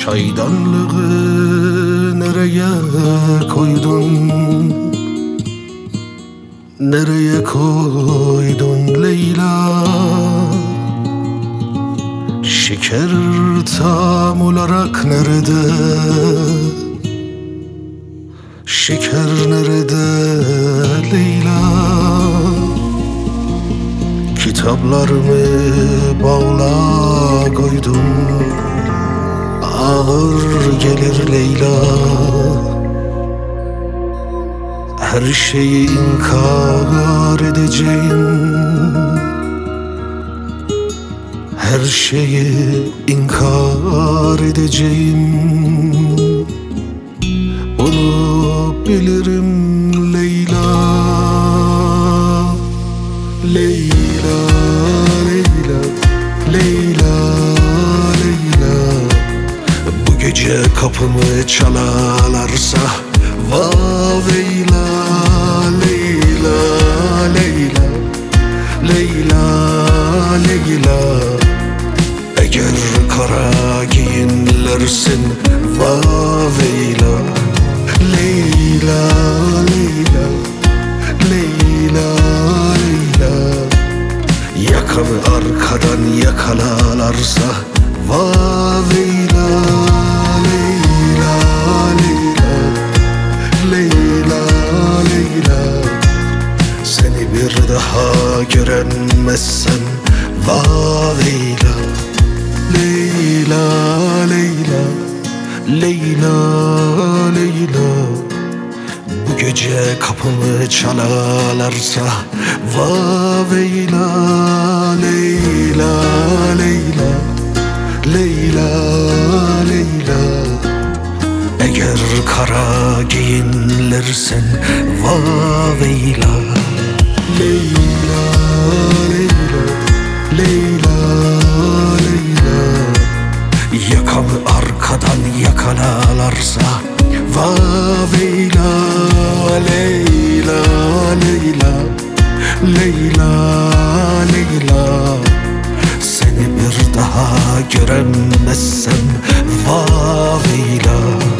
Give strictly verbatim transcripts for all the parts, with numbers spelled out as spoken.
Çaydanlığı nereye koydun? Nereye koydun Leyla? Şeker tam olarak nerede? Şeker nerede Leyla? Kitaplarımı bağla koydum, ağır gelir Leyla. Her şeyi inkar edeceğim, her şeyi inkar edeceğim. Bunu bilirim Leyla. Leyla, Leyla, Leyla, Leyla. Bu gece kapımı çalarlarsa vaveyla. Leyla, Leyla, Leyla, Leyla. Eğer kara giyinlersin vaveyla. Leyla, Leyla, Leyla, Leyla. Yakamı arkadan yakalarlarsa vaveyla. Leyla, Leyla, Leyla, Leyla. Seni bir daha göremezsem vaveyla. Leyla, Leyla, Leyla, Leyla. Bu gece kapımı çalarlarsa vaveyla. Leyla, Leyla, Leyla, Leyla. Eğer kara giyinlersen vaveyla. Leyla, Leyla, Leyla, Leyla. Yakamı arkadan yakalarlarsa vaveyla. Leyla, Leyla, Leyla, Leyla. Seni bir daha göremezsem vaveyla.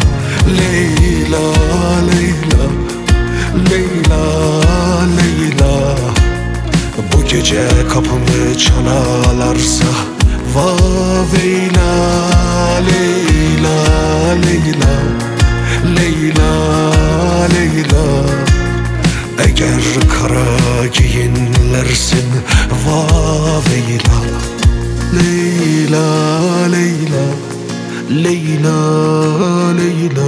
Leyla, Leyla, Leyla, Leyla. Bu gece kapımı çalarlarsa vaveyla. Leyla, Leyla, Leyla, Leyla. Eğer kara giyinlersin vaveyla. Leyla, Leyla, Leyla, Leyla.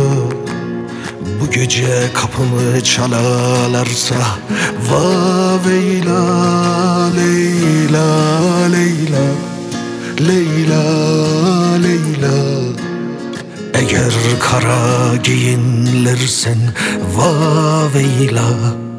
Bu gece kapımı çalarlarsa vaveyla. Leyla, Leyla, Leyla, Leyla. Eğer kara giyinlersen vaveyla.